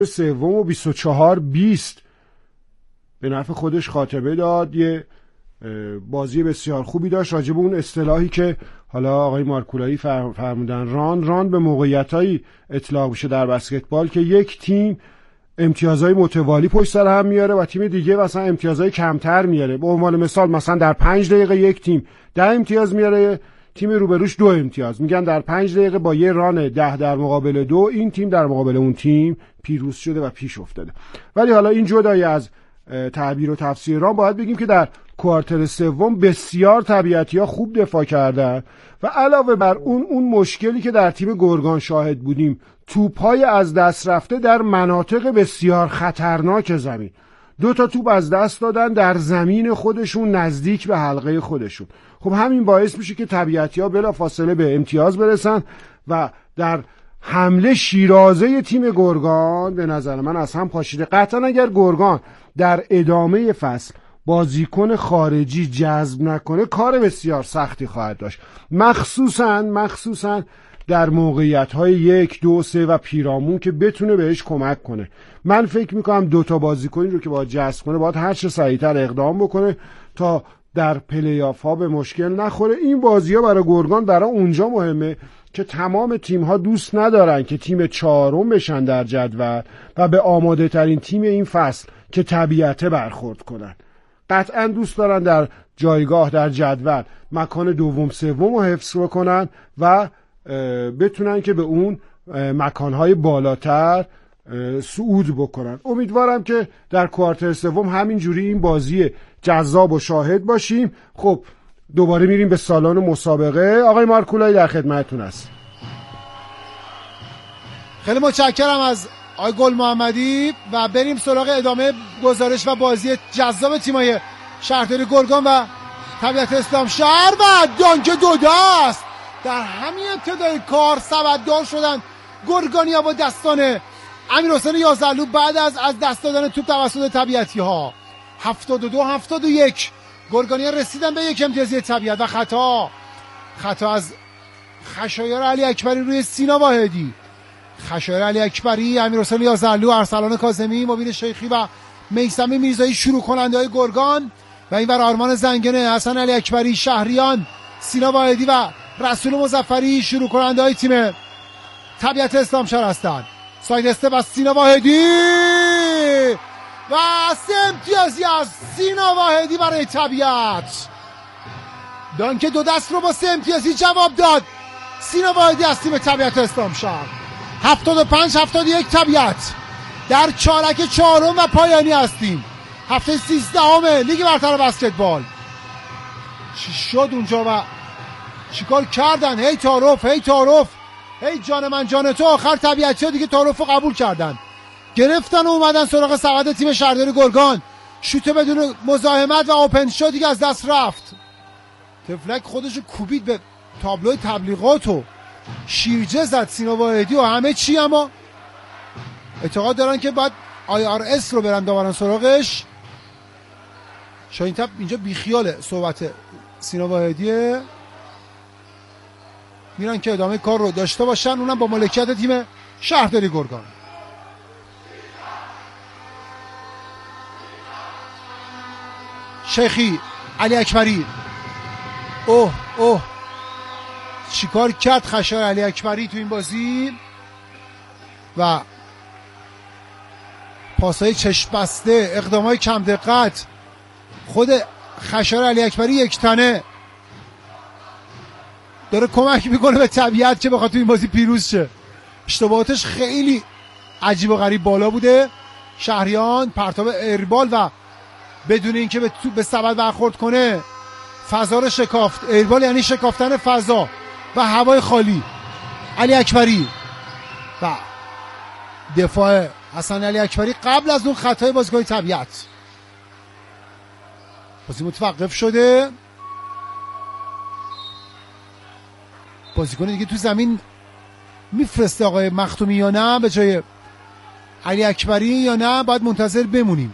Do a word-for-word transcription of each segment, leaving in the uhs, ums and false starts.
سوم و بیست و چهار بیست به نفع خودش خاتمه داد. یه بازی بسیار خوبی داشت. راجب اون اصطلاحی که حالا آقای مارکولایی فرمودن ران ران به موقعیتایی اطلاق میشه در بسکتبال که یک تیم امتیازهای متوالی پشت سر هم میاره و تیم دیگه مثلا امتیازهای کمتر میاره. به عنوان مثال مثلا در پنج دقیقه یک تیم ده امتیاز میاره، تیم روبروش دو امتیاز. میگن در پنج دقیقه با یه ران ده در مقابل دو این تیم در مقابل اون تیم پیروز شده و پیش افتاده. ولی حالا این جدای از تعبیر و تفسیر ران، باید بگیم که در کوارتر سوم بسیار طبیعتی‌ها خوب دفاع کردن و علاوه بر اون اون مشکلی که در تیم گرگان شاهد بودیم، توپ‌های از دست رفته در مناطق بسیار خطرناک زمین. دو تا توپ از دست دادن در زمین خودشون نزدیک به حلقه خودشون. خب همین باعث میشه که طبیعتی‌ها بلافاصله به امتیاز برسن و در حمله شیرازه تیم گرگان به نظر من از هم پاشیده. قطعا اگر گرگان در ادامه فصل بازیکن خارجی جذب نکنه کار بسیار سختی خواهد داشت، مخصوصا مخصوصا در موقعیت‌های یک دو سه و پیرامون که بتونه بهش کمک کنه. من فکر میکنم دوتا بازیکنی رو که باید جذب کنه باید هر چه سریعتر اقدام بکنه تا در پلی‌آف ها به مشکل نخوره. این بازی‌ها برای گرگان برای اونجا مهمه که تمام تیم‌ها دوست ندارن که تیم چهارم بشن در جدول و به آماده ترین تیم این فصل که طبیعته برخورد کنن. قطعا دوست دارن در جایگاه در جدول مکان دوم سوم رو حفظ بکنن و بتونن که به اون مکانهای بالاتر صعود بکنن. امیدوارم که در کوارتر سوم همینجوری این بازی جذاب و شاهد باشیم. خب دوباره میریم به سالن مسابقه. آقای مارکولایی در خدمتتون است. خیلی متشکرم از آقای گل محمدی و بریم سراغ ادامه گزارش و بازی جذاب تیمای شهرداری گرگان و طبیعت اسلام شهر و دانک دو دست. در همین ابتدای کار سبددار شدن گرگانیا با دستان امیرحسین یازدلو بعد از از دست دادن توپ توسط طبیعتی ها. هفتاد و دو هفتاد و یک گرگانیا رسیدن به یک امتیازی طبیعت و خطا خطا از خشایار علی اکبری روی سینا واحدی. خشایار علی اکبری، امیرحسین یازدلو، ارسلان کاظمی، مبین شیخی و میثم میرزایی شروع کننده های گرگان و اینور آرمان زنگنه، حسن علی اکبری، شهریان، سینا واحدی و رسول مظفری شروع کننده های تیم طبیعت اسلام شهر هستند. ساید استپ از سینا واحدی و سه امتیازی از سینا واحدی برای طبیعت. دانک دو دست رو با سه امتیازی جواب داد سینا واحدی از تیم طبیعت اسلام شهر. هفتاد و پنج هفتاد و یک طبیعت در چارک چهارم و پایانی هستیم. هفته سیزدهم لیگ برتر بسکتبال. چی شد اونجا و چیکار کردن؟ هی تعارف هی تعارف هی جان من جان تو. آخر طبیعتی ها دیگه تعارف رو قبول کردن، گرفتن و اومدن سراغ سبد تیم شهرداری گرگان. شوت بدون مزاحمت و اوپن شات دیگه از دست رفت. تفلک خودشو کوبید به تابلوی تبلیغاتو، شیرجه زد سینا واحدی و همه چی. اما اعتقاد دارن که باید آی آر اس رو برن داورن سراغش. شاید تب اینجا بیخیال صحبت سینا واحدیه، میرن که ادامه کار رو داشته باشن، اونم با مالکیت تیم شهرداری گرگان. شیخی، علی اکبری، اوه اوه چیکار کرد خشایار علی اکبری تو این بازی و پاسای چشم بسته، اقدامای کم دقت. خود خشایار علی اکبری یک تنه داره کمک میکنه به طبیعت که بخواد تو این بازی پیروز شه. اشتباهاتش خیلی عجیب و غریب بالا بوده. شهریان پرتاب ایربال و بدون اینکه به تو به سبد برخورد کنه فضا رو شکافت. ایربال یعنی شکافتن فضا و هوای خالی. علی اکبری و دفاع حسن علی اکبری قبل از اون خطای بازیکن طبیعت. بازی متوقف شده. بازیکن دیگه تو زمین میفرسته آقای مختومی یا نه به جای علی اکبری یا نه باید منتظر بمونیم.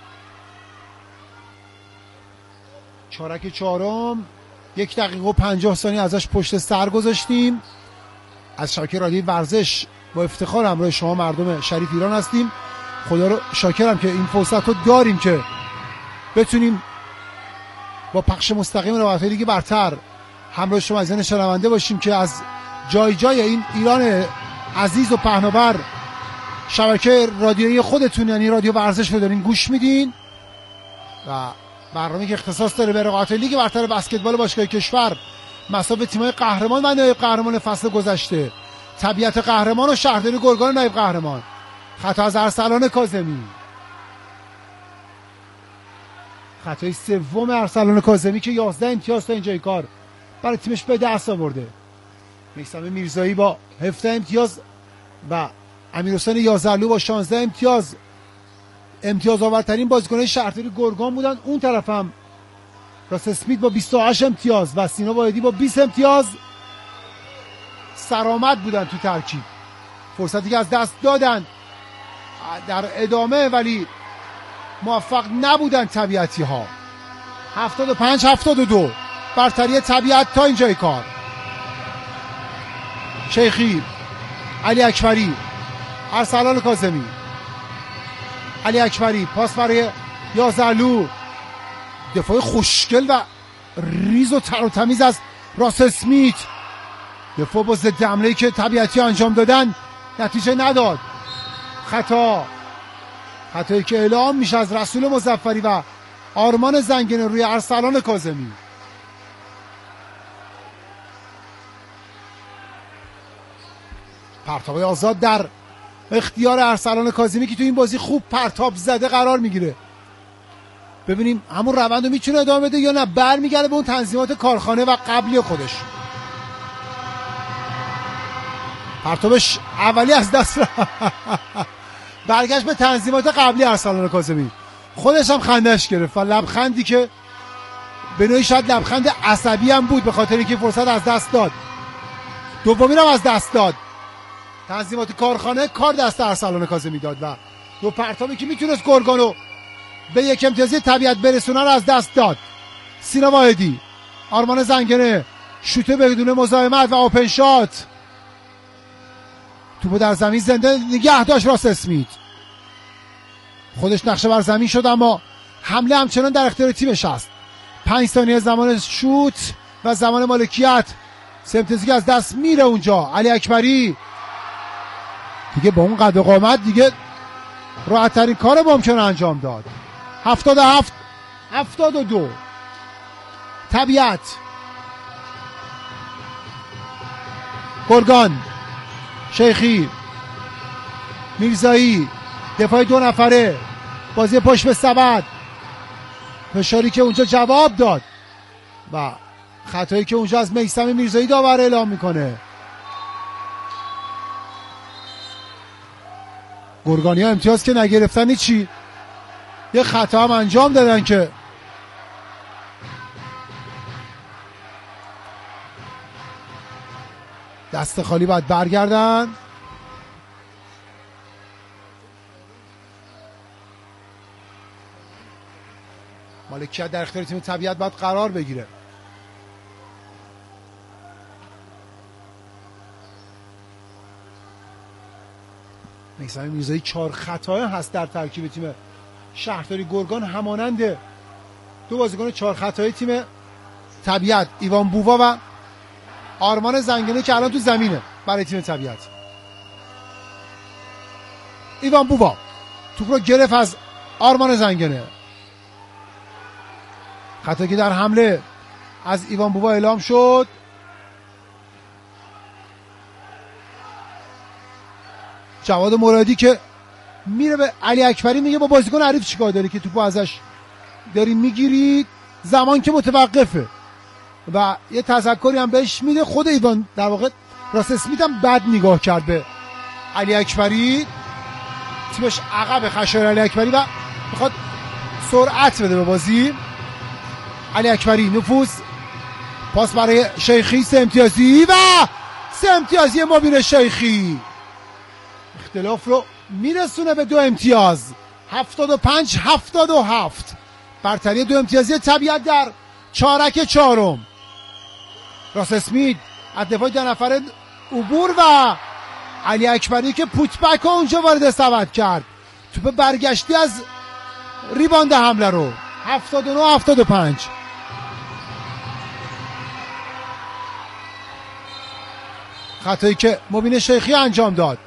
چارک چهارم یک دقیقه و پنجاه ثانیه ازش پشت سر گذاشتیم. از شبکه رادیوی ورزش با افتخار همراه شما مردم شریف ایران هستیم. خدا رو شاکرم که این فرصت رو داریم که بتونیم با پخش مستقیم رابطه لیگ برتر همراه شما عزیزان شنونده باشیم که از جای جای این ایران عزیز و پهناور شبکه رادیویی خودتون یعنی رادیو ورزش رو دارین گوش میدین و برنامه‌ای که اختصاص داره به رقابت لیگ برتر بسکتبال باشگاه کشور، مصاف تیم‌های قهرمان و نایب قهرمان فصل گذشته، طبیعت قهرمان و شهرداری گرگان نایب قهرمان. خطا از ارسلان کاظمی، خطای سوم ارسلان کاظمی که یازده امتیاز تا اینجای کار برای تیمش به دست آورده. میثم میرزایی با هفده امتیاز و امیرحسین یازرلو با شانزده امتیاز امتیاز آورترین بازیکنان شهرداری گرگان بودن. اون طرف هم راس اسمیت با بیست و هشت امتیاز و سینا واحدی با بیست امتیاز سرآمد بودن تو ترکیب. فرصتی که از دست دادن در ادامه ولی موفق نبودن طبیعتی ها. هفتاد و پنج هفتاد و دو برتری طبیعت تا اینجای کار. شیخی، علی اکبری، ارسلان کاظمی، علی اکبری پاس برای یازرلو، دفاع خوشگل و ریز و تر و تمیز از راس اسمیت. دفاع با ضد حمله‌ای که طبیعتی انجام دادن نتیجه نداد. خطا خطایی که اعلام میشه از رسول مظفری و آرمان زنگنه روی ارسلان کاظمی. پرتاب آزاد در اختیار ارسلان کاظمی که تو این بازی خوب پرتاب زده قرار میگیره. ببینیم همون روند رو میتونه ادامه بده یا نه برمیگرده به اون تنظیمات کارخانه و قبلی خودش. پرتابش اولی از دست برگشت به تنظیمات قبلی ارسلان کاظمی. خودش هم خندش گرفت و لبخندی که به نوعی شاید لبخند عصبی هم بود به خاطر اینکه فرصت از دست داد. دومی هم از دست داد. تنظیمات کارخانه کار دست ارسلان کاظمی داد و دو پرتابی که میتونست گرگانو به یک امتیازی طبیعت برسونه رو از دست داد. سینا واحدی، آرمان زنگنه، شوته بدون مزاحمت و اوپن شات. توپو در زمین زنده نگه داشت راس اسمیت. خودش نقشه بر زمین شد اما حمله همچنان در اختیار تیمش است. پنج ثانیه زمان شوت و زمان مالکیت. سه امتیازی که از دست میره اونجا. علی اکبری دیگه با اون قد و قامت دیگه راحت ترین کار ممکن انجام داد. هفتاد و هفت هفتاد و دو طبیعت گرگان. شیخی، میرزایی، دفاع دو نفره، بازی پشت به سبد، فشاری که اونجا جواب داد و خطایی که اونجا از میثم میرزایی داور اعلام میکنه. گرگانی ها امتیاز که نگرفتن چی یه خطا هم انجام دادن که دست خالی باید برگردن. مالکیت در اختیار تیم طبیعت باید قرار بگیره. میثم میرزایی چهار خطا هست در ترکیب تیم شهرداری گرگان، همانند دو بازیکن چهار خطای تیم طبیعت، ایوان بووا و آرمان زنگنه که الان تو زمینه برای تیم طبیعت. ایوان بووا توپ رو گرفت از آرمان زنگنه. خطایی که در حمله از ایوان بووا اعلام شد. جواد مرادی که میره به علی اکبری میگه با بازیکن حریف چیکار داری که توپو ازش داری میگیری، زمان که متوقفه و یه تذکری هم بهش میده. خود ایوان در واقع راس اسمیت هم بد نگاه کرد به علی اکبری. تیمش عقب خشایار علی اکبری و میخواد سرعت بده به بازی. علی اکبری نفوذ، پاس برای شیخی، سه امتیازی و سه امتیازی مبین شیخی اختلاف رو میرسونه به دو امتیاز. هفتاد و پنج هفتاد و هفت برتری دو امتیازی طبیعت در چارک چهارم. راس اسمیت از دفاع دو نفره عبور و علی اکبری که پوتبک اونجا وارد سبد کرد، توپ برگشتی از ریباند حمله رو. هفتاد و نه هفتاد و پنج. خطایی که مبین شیخی انجام داد،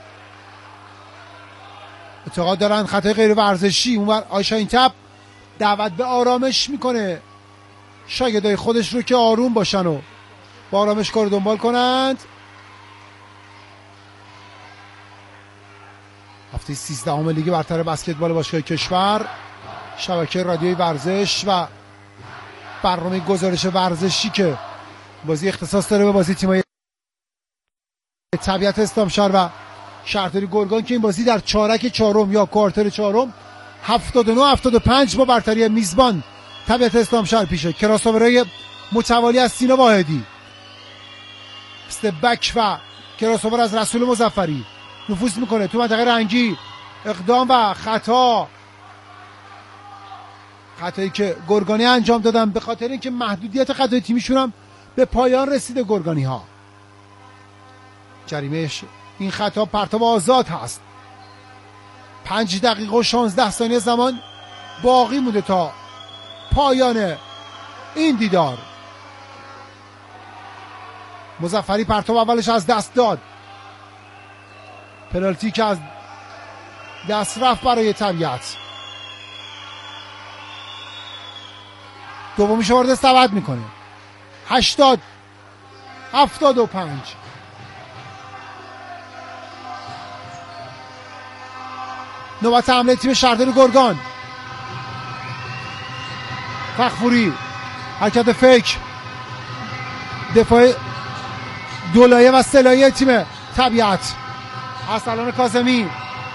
اعتقاد دارن خطای غیر ورزشی. اونور آیشاین تب دعوت به آرامش میکنه شاگردای خودش رو که آروم باشن و با آرامش کار دنبال کنند. هفته سیزدهم لیگ برتر بسکتبال باشگاه کشور، شبکه رادیوی ورزش و برنامه گزارش ورزشی که بازی اختصاص داره به بازی تیم‌های طبیعت اسلامشهر و شهرداری گرگان که این بازی در چارک چهارم یا کوارتر چهارم هفتاد و نه هفتاد و پنج با برتری میزبان طبیعت اسلامشهر پیشه. کراساورای متوالی از سینا واحدی، استپ بک و کراساور از رسول مظفری نفوذ میکنه تو منطقه رنگی. اقدام و خطا، خطایی که گرگانی انجام دادن به خاطر اینکه محدودیت خطای تیمیشون هم به پایان رسیده. گرگانی ها جریمهش این خطا پرتاب آزاد هست. پنج دقیقه و شانزده ثانیه زمان باقی مونده تا پایان این دیدار. مظفری پرتاب اولش از دست داد، پنالتی که از دست رفت برای طبیعت. دومیش وارد سبد میکنه. هشتاد هفتاد و پنج. نوبت حمله تیم شهرداری گرگان. فخفوری حرکت فیک، دفاع دولایه و سلایه تیم طبیعت. ارسلان کاظمی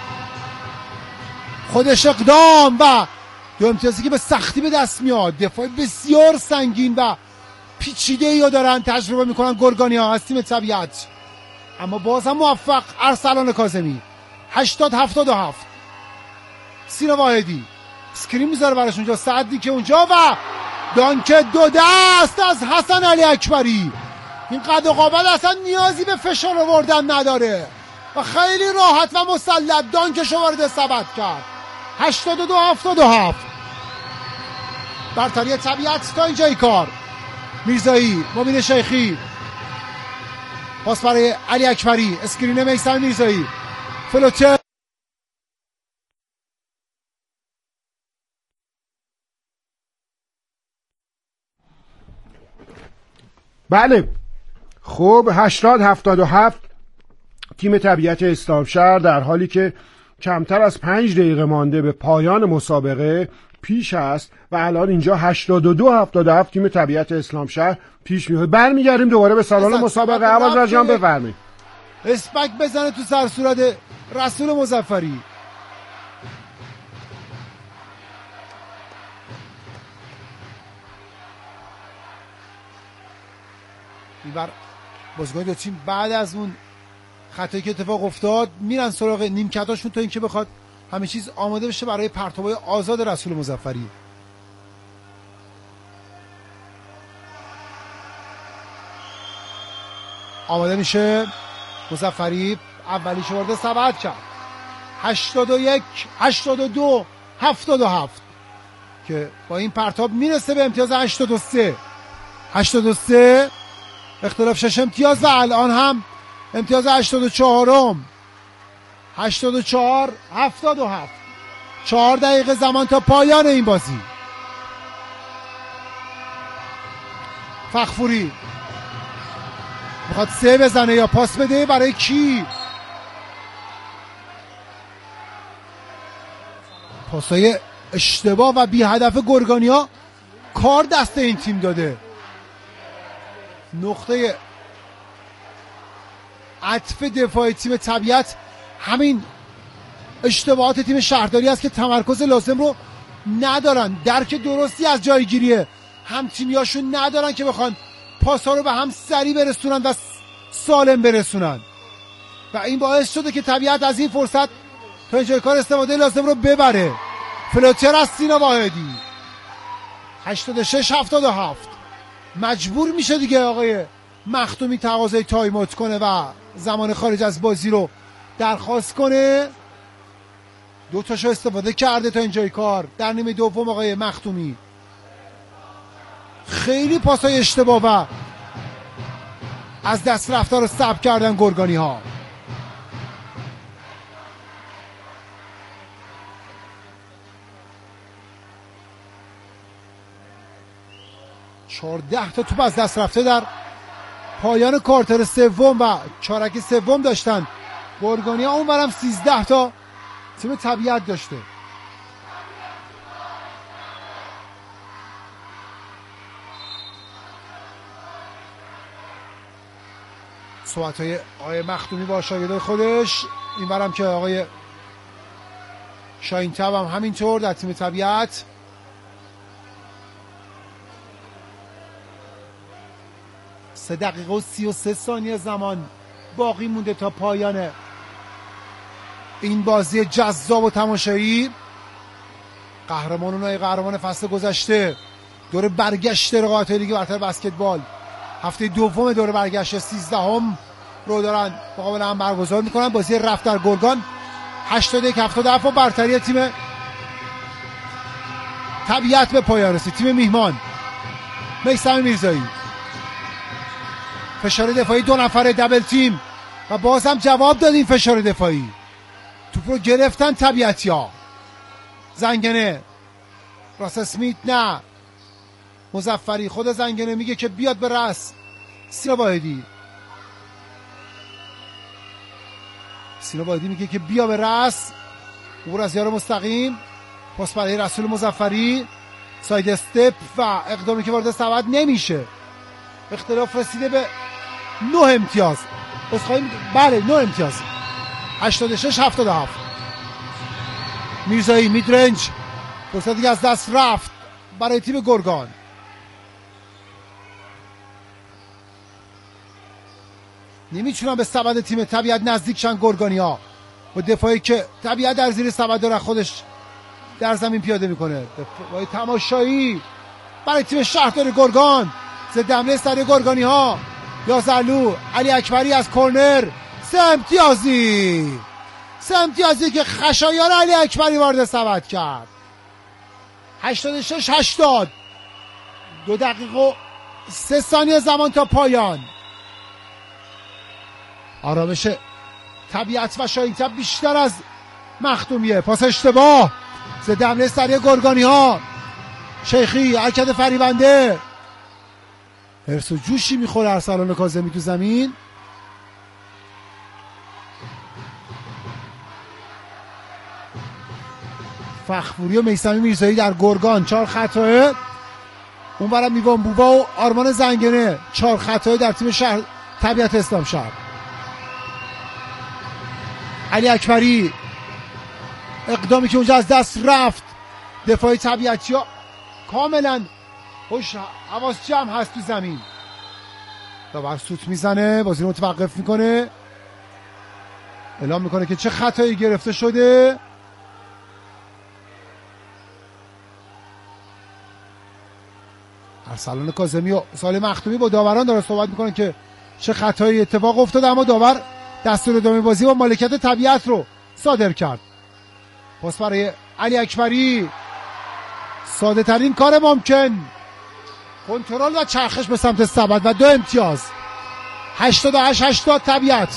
خودش اقدام و دو امتیازی که به سختی به دست میاد. دفاع بسیار سنگین و پیچیده یا دارن تجربه میکنن گرگانی ها از تیم طبیعت، اما باز هم موفق. ارسلان کاظمی. هشتاد هفتاد و هفت. سینا واحدی اسکرین میذاره براش اونجا، سعدی که اونجا و دانک دو دست از حسن علی اکبری. این قد و قامت اصلا نیازی به فشار آوردن نداره و خیلی راحت و مسلط دانکشو وارد سبد کرد. هشتاد و دو هفتاد و هفت. برتری طبیعت تا اینجای کار. میرزایی، مبین شیخی، پاس برای علی اکبری، اسکرین میثم میرزایی، فلوتر بله. خب هشتاد هفتاد و هفت تیم طبیعت اسلامشهر در حالی که کمتر از پنج دقیقه مانده به پایان مسابقه پیش است و الان اینجا هشتاد و دو هفتاد و هفت تیم طبیعت اسلامشهر پیش میاد. برمیگردیم دوباره به سالن مسابقه. عوض جان بفرمایید. اسپک بزنه تو سر صورت رسول مظفری. اینور بازیکن دو تیم بعد از اون خطایی که اتفاق افتاد میرن سراغ نیمکتاشون تا اینکه بخواد همه چیز آماده بشه برای پرتابای آزاد رسول مظفری. آماده میشه مظفری، اولیش وارد سبد کرد. هشتاد و یک هشتاد و دو هفتاد و هفت که با این پرتاب میرسه به امتیاز هشتاد و سه. هشتاد و سه اختلاف شش امتیاز و الان هم امتیاز هشتاد و چهار. هشتاد و چهار هفتاد و هفت. چهار دقیقه زمان تا پایان این بازی. فخفوری میخواد سه بزنه یا پاس بده برای کی؟ پاسای اشتباه و بی هدف گرگانیا کار دست این تیم داده. نقطه عطف دفاع تیم طبیعت همین اشتباهات تیم شهرداری است که تمرکز لازم رو ندارن، درک درستی از جایگیری هم تیمیاشون ندارن که بخوان پاسا رو به هم سریع برسونن و سالم برسونن و این باعث شده که طبیعت از این فرصت تا اینجای کار استفاده لازم رو ببره. فلوتر از سینا واحدی. هشتاد و شش هفتاد و هفت. مجبور میشه دیگه آقای مخدومی تقاضای تایم اوت کنه و زمان خارج از بازی رو درخواست کنه. دو تاشو استفاده کرده تا اینجای کار در نیمه دوم آقای مخدومی. خیلی پاسای اشتباه و از دست رفته رو ثبت کردن گرگانی ها. چهارده تا توپ از دست رفته در پایان کوارتر سوم و چارک سوم داشتن گرگانی ها. اون برم سیزده تا تیم طبیعت داشته. صحبت های آقای مخدومی با شاگردای خودش. این برم که آقای شاهین تب هم همینطور در تیم طبیعت. سه دقیقه و سی و سه ثانیه زمان باقی مونده تا پایان این بازی جذاب و تماشایی. قهرمانان قهرمان فصل گذشته دور برگشت رقابت لیگ برتر بسکتبال هفته دوم دور برگشت سیزدهم رو دارن مقابل هم برگزار میکنن. بازی رفت در گرگان هشتاد و یک هفتاد و هفت و برتری تیم طبیعت به پایان رسید. تیم میهمان میثم میرزایی فشار دفاعی دو نفره دبل تیم و باز هم جواب داد این فشار دفاعی. توپ رو گرفتن طبیعتی ها. زنگنه راس اسمیت نه مظفری. خود زنگنه میگه که بیاد به رأس. سینا واحدی سینا واحدی میگه که بیا به رأس. عبور از یار مستقیم. پاس برای رسول مظفری. ساید استپ و اقدامی که وارد سبد نمیشه. اختلاف رسیده به نه امتیاز. بس خواهیم بله نه امتیاز. هشتاد و شش هفتاد و هفت. میرزایی میدرنج فرصتی که از دست رفت برای تیم گرگان. نمیتونن به سبد تیم طبیعت نزدیک شن گرگانی ها با دفاعی که طبیعت در زیر سبد داره خودش در زمین پیاده میکنه. دفاعی تماشایی برای تیم شهرداری گرگان. ضد حمله سری گرگانی ها. یازرلو علی اکبری از کرنر. سه امتیازی سه امتیازی که خشایار علی اکبری وارد سبد کرد. هشتاد و شش هشتاد. دو دقیقه و سه ثانیه زمان تا پایان. آرامش طبیعت و شاهین‌تب بیشتر از مخدومیه. پاس اشتباه ضد حمله سری گرگانی ها. شیخی حرکت فریبنده. حرس و جوشی میخوره ارسلان کاظمی تو زمین. فخفوری و میثم میرزایی در گرگان چهار خطاه. اون برم میوان بوبا و آرمان زنگنه چهار خطاه در تیم شهر طبیعت اسلام شهر. علی اکبری اقدامی که اونجا از دست رفت. دفاعی طبیعتی ها کاملا خوش حواس جمع هست تو زمین. داور سوت میزنه. بازی رو متوقف میکنه. اعلام میکنه که چه خطایی گرفته شده. ارسلان کاظمی و سالم مخدومی با داوران داره صحبت میکنه که چه خطایی اتفاق افتاده، اما داور دستور ادامه بازی با مالکیت طبیعت رو صادر کرد. پاس برای علی اکبری. ساده ترین کار ممکن. کنترل و چرخش به سمت سبد و دو امتیاز. هشتاد و هشت هشتاد طبیعت.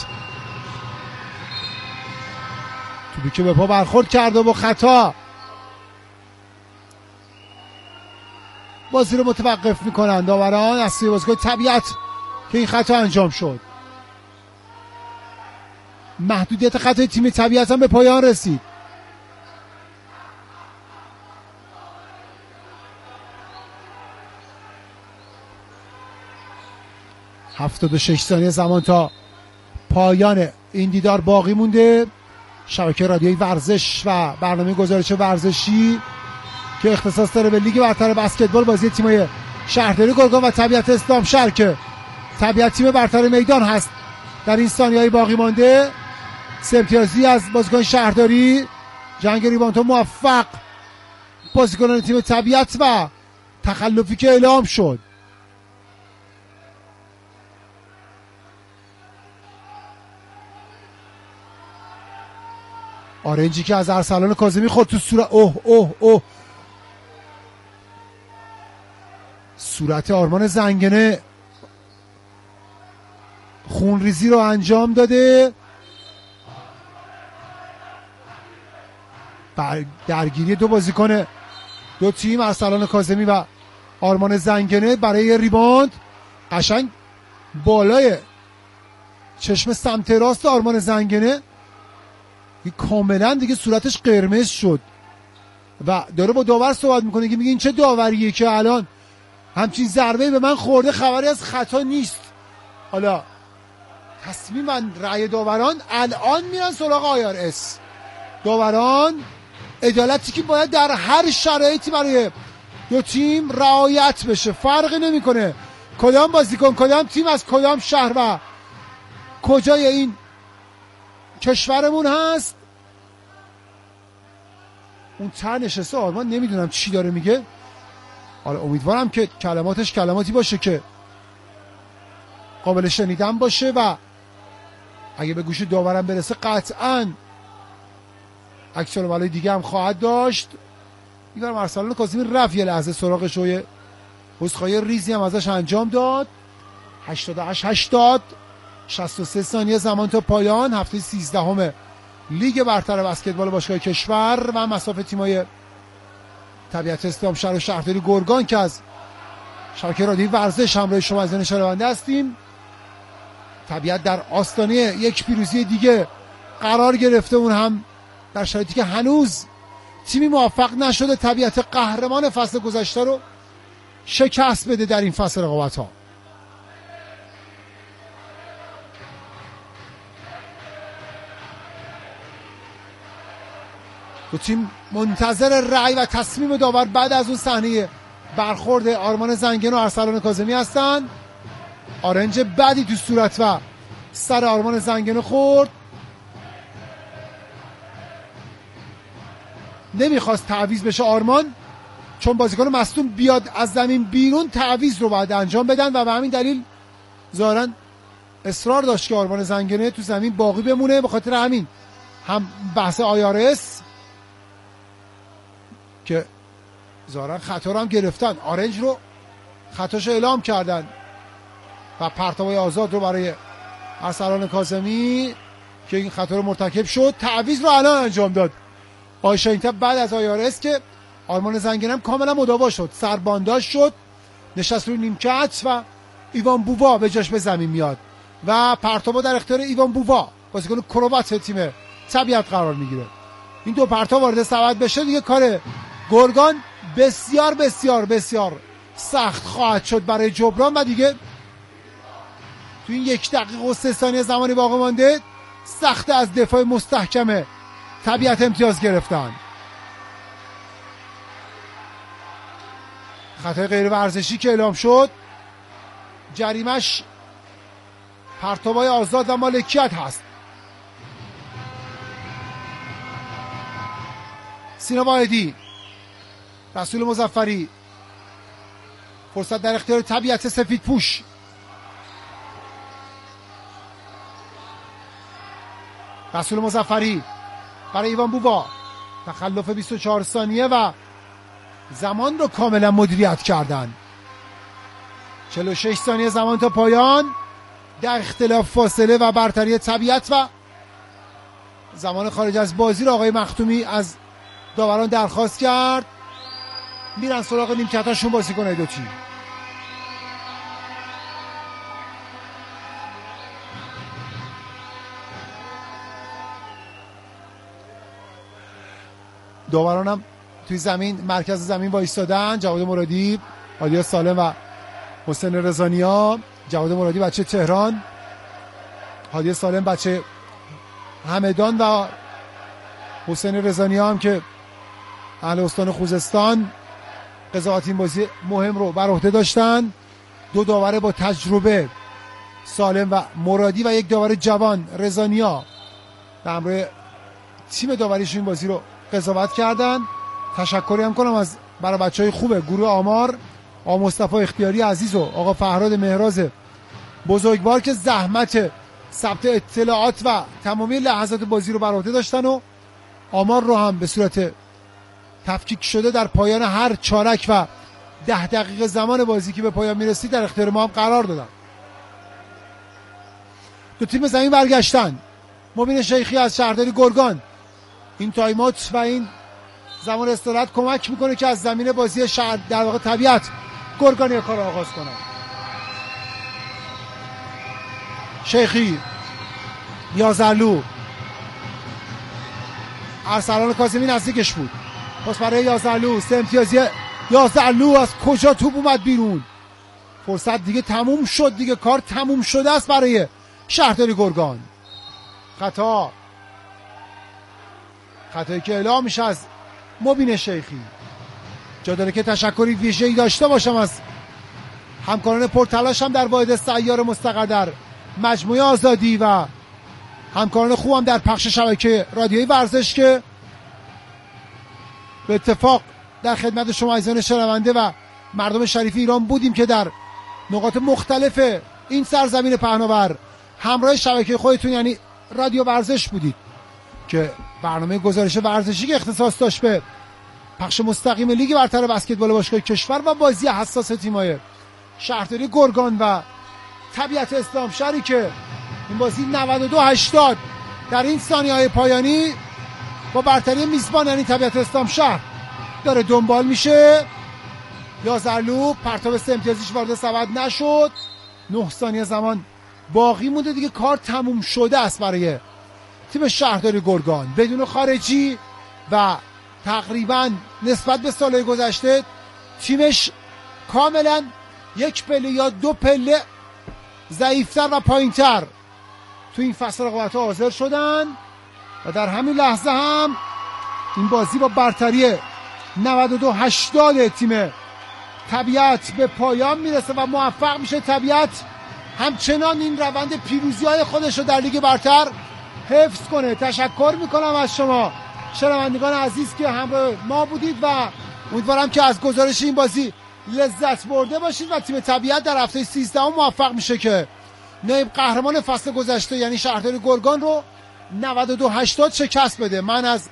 توپی که به پا برخورد کرده با خطا. بازی رو متوقف میکنن داوران از سوی بازیکن طبیعت که این خطا انجام شد. محدودیت خطای تیم طبیعت هم به پایان رسید. هفتاد و شش ثانیه زمان تا پایان این دیدار باقی مونده. شبکه رادیویی ورزش و برنامه گزارش ورزشی که اختصاص داره به لیگ برتر بسکتبال، بازی تیم‌های شهرداری گرگان و طبیعت اسلام شهر که طبیعت تیم برتر میدان هست در این ثانیه‌های باقی مانده. سه امتیازی از بازیکن شهرداری. جنگ ریباند موفق بازیکنان تیم طبیعت و تخلفی که اعلام شد. آرنجی که از ارسلان کاظمی خورد تو صورت. اوه اوه اوه صورت آرمان زنگنه خونریزی رو انجام داده. درگیری دو بازیکن دو تیم، ارسلان کاظمی و آرمان زنگنه برای ریباند. قشنگ بالای چشم سمت راست آرمان زنگنه کاملا دیگه صورتش قرمز شد و داره با داور صحبت میکنه که میگه این چه داوریه که الان همچین ضربه به من خورده، خبری از خطا نیست. حالا تصمیما رأی داوران الان میرن سراغ آی آر اس. داوران عدالتی که باید در هر شرایطی برای دو تیم رعایت بشه، فرقی نمیکنه کدام بازیکن کدام تیم از کدام شهر و کجای این کشورمون هست. اون ته نشسته آرمان نمیدونم چی داره میگه. حالا امیدوارم که کلماتش کلماتی باشه که قابل شنیدن باشه و اگه به گوش داورم برسه قطعاً عکس العملای دیگه هم خواهد داشت. میگم ارسلان کاظمی رفت یه لحظه سراغ شوی عذرخواهی ریزی هم ازش انجام داد. هشتاد و هشت هشتاد شصت و سه ثانیه زمان تا پایان هفته سیزدهم لیگ برتر بسکتبال باشگاه کشور و مصاف تیمای طبیعت اسلام شهر و شهرداری گرگان که از شبکه رادیویی ورزش همراه شما از شنونده هستیم. طبیعت در آستانه یک پیروزی دیگه قرار گرفته، اون هم در شرایطی که هنوز تیمی موفق نشده طبیعت قهرمان فصل گذشته رو شکست بده در این فصل رقابت ها. دو تیم منتظر رأی و تصمیم داور بعد از اون صحنه برخورد آرمان زنگنه و ارسلان کاظمی هستن. آرنج بدی تو صورت و سر آرمان زنگنه خورد. نمیخواست تعویض بشه آرمان، چون بازیکن مصدوم بیاد از زمین بیرون تعویض رو باید انجام بدن و به همین دلیل ظاهراً اصرار داشت که آرمان زنگنه تو زمین باقی بمونه. به خاطر همین هم بحث آی آر اس که ظاهراً خطا رو هم گرفتن، آرنج رو خطاش اعلام کردن و پرتابای آزاد رو برای ارسلان کاظمی که این خطا رو مرتکب شد. تعویض رو الان انجام داد آیشاینتا بعد از آی آر اس که آرمان زنگنه هم کاملا مداوا شد، سربانداش شد، نشست روی نیمکت و ایوان بووا به جاش به زمین میاد و پرتابا در اختیار ایوان بووا بازیکن کروات تیم طبیعت قرار میگیره. این دو پرتاب وارد سبد بشه دیگه کار گرگان بسیار بسیار بسیار سخت خواهد شد برای جبران و دیگه تو این یک دقیقه و سه ثانیه زمانی باقی مانده سخت از دفاع مستحکم طبیعت امتیاز گرفتن. خطای غیر ورزشی که اعلام شد، جریمش پرتابای آزاد و مالکیت هست. سینا واحدی، رسول مظفری، فرصت در اختیار طبیعت سفید پوش. رسول مظفری برای ایوان بووا، تخلف بیست و چهار ثانیه و زمان رو کاملا مدیریت کردن. چهل و شش ثانیه زمان تا پایان در اختلاف فاصله و برتری طبیعت و زمان خارج از بازی رو آقای مختومی از داوران درخواست کرد. میرن سراغ نیمکتاشون بازیکن‌های دو تیم. داورانم توی زمین مرکز زمین وایسادن. جواد مرادی، عادی سالم و حسین رضانیا. جواد مرادی بچه تهران، عادی سالم بچه همدان و حسین رضانیا هم که اهل استان خوزستان قضاوت این بازی مهم رو بر عهده داشتن. دو داور با تجربه، سالم و مرادی، و یک داور جوان، رضانیا، به همراه تیم داوریشون این بازی رو قضاوت کردن. تشکری هم کنم از برای بچهای خوبه گروه آمار، آقا مصطفی اختیاری عزیز و آقا فرهاد مهراز بزرگوار که زحمت ثبت اطلاعات و تمامی لحظات بازی رو بر عهده داشتن و آمار رو هم به صورت تفکیک شده در پایان هر چارک و ده دقیقه زمان بازی که به پایان میرسید در اختیار ما هم قرار دادن. دو تیم زمین برگشتن. مبین شیخی از شهرداری گرگان این تایمات و این زمان استراحت کمک میکنه که از زمین بازی شهر در واقع طبیعت گرگانی کار آغاز کنه. شیخی، یازرلو، ارسلان کاظمی نزدیکش بود، پس برای یازرلو، سه امتیازی یازرلو از کجا توپ اومد بیرون. فرصت دیگه تموم شد، دیگه کار تموم شده است برای شهرداری گرگان. خطا خطایی که اعلام میشه از مبین شیخی. جا داره که تشکری ویژه‌ای داشته باشم از همکاران پرتلاشم در واحد سیار مستقر در مجموعه آزادی و همکاران خوبم در پخش شبکه رادیویی ورزش که به اتفاق در خدمت شما عزیزان شنونده و مردم شریف ایران بودیم که در نقاط مختلف این سرزمین پهناور همراه شبکه خودتون یعنی رادیو ورزش بودید که برنامه گزارش ورزشی که اختصاص داشت به پخش مستقیم لیگ برتر بسکتبال باشگاه کشور و بازی حساس تیم‌های شهرداری گرگان و طبیعت اسلام شهری که این بازی نود و دو هشتاد در این ثانیه‌های پایانی با برتری میزبان یعنی طبیعت اسلام شهر داره دنبال میشه. یازرلو پرتاب سه امتیازیش وارد سبد نشد. نه ثانیه زمان باقی مونده، دیگه کار تموم شده است برای تیم شهرداری گرگان بدون خارجی و تقریبا نسبت به سالهای گذشته تیمش کاملا یک پله یا دو پله ضعیفتر و پایینتر تو این فصل رقابت‌ها حاضر شدن و در همین لحظه هم این بازی با برتری نود و دو هشتاد تیم طبیعت به پایان میرسه و موفق میشه طبیعت همچنان این روند پیروزی‌های خودش رو در لیگ برتر حفظ کنه. تشکر میکنم از شما شنوندگان عزیز که همراه ما بودید و امیدوارم که از گزارش این بازی لذت برده باشید و تیم طبیعت در هفته سیزده موفق میشه که نایب قهرمان فصل گذشته یعنی شهرداری گرگان رو نود و دو هشتاد شکست بده. من از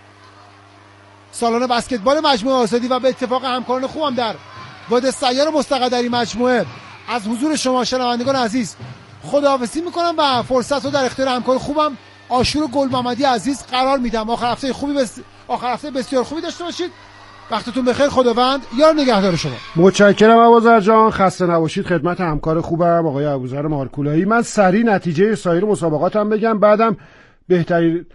سالن بسکتبال مجموعه آزادی و به اتفاق همکاران خوبم در واحد سیار مستقر در این مجموعه از حضور شما شنوندگان عزیز خداحافظی میکنم و فرصت رو در اختیار همکار خوبم آشور گل محمدی عزیز قرار میدم. آخر هفته خوبی بس... آخر هفته بسیار خوبی داشته باشید. وقتتون بخیر. خداوند یار نگهدار شما. متشکرم ابوذر جان، خسته نباشید. خدمت همکار خوبم آقای ابوذر مارکولایی. من سریع نتیجه سایر مسابقاتم بگم، بعدم بهترین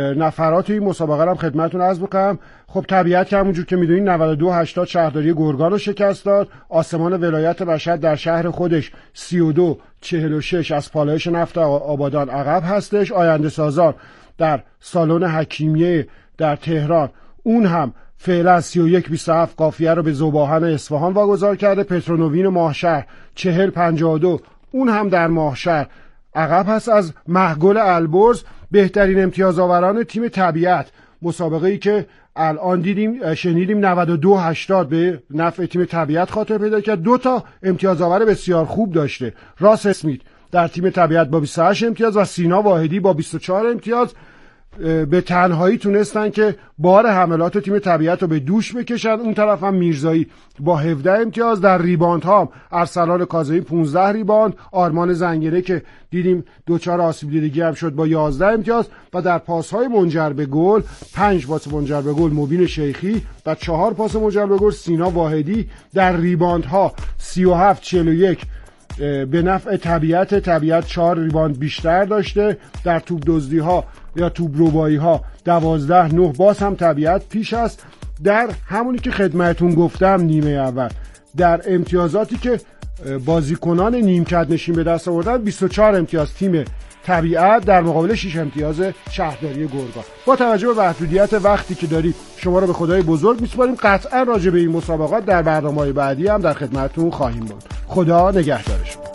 نفرات این مسابقه رو هم خدمتتون عرض بکنم. خب طبیعت که همونجور که میدونید نود و دو هشتاد شهرداری گرگان رو شکست داد. آسمان ولایت مشهد در شهر خودش سی و دو چهل و شش از پالایش نفت آبادان عقب هستش. آینده سازان در سالن حکیمیه در تهران اون هم فعلا سی و یک بیست و هفت قافیه رو به ذوباهن اصفهان واگذار کرده. پترونوین ماهشهر چهل پنجاه و دو اون هم در ماهشهر عقب هست از محگل البرز. بهترین امتیاز آوران تیم طبیعت، مسابقه ای که الان دیدیم شنیدیم نود و دو هشتاد به نفع تیم طبیعت خاطر پیدا کرد. دو تا امتیاز آور بسیار خوب داشته. راس اسمیت در تیم طبیعت با بیست و هشت امتیاز و سینا واحدی با بیست و چهار امتیاز به تنهایی تونستن که بار حملات تیم طبیعت رو به دوش بکشن. اون طرف هم میرزایی با هفده امتیاز. در ریباند ها ارسلان کاظمی پانزده ریباند، آرمان زنگره که دیدیم دوچار آسیب دیدگی هم شد با یازده امتیاز و در پاس های منجر به گل پنج پاس منجر به گل مبین شیخی و چهار پاس منجر به گل سینا واحدی. در ریباند ها سی و هفت چهل و یک به نفع طبیعت. طبیعت چهار ریباند بیشتر داشته. در توپ دزدی ها یا توپ ربایی ها دوازده نه باز هم طبیعت پیش است. در همونی که خدمتون گفتم نیمه اول در امتیازاتی که بازیکنان نیمکت نشین به دست آوردن بیست و چهار امتیاز تیم طبیعت در مقابل شش امتیاز شهرداری گرگان. با توجه به محدودیت وقتی که دارید شما رو به خدای بزرگ میسپاریم. قطعا راجع به این مسابقات در برنامه‌های بعدی هم در خدمتتون خواهیم بود. خدا نگهدارشون.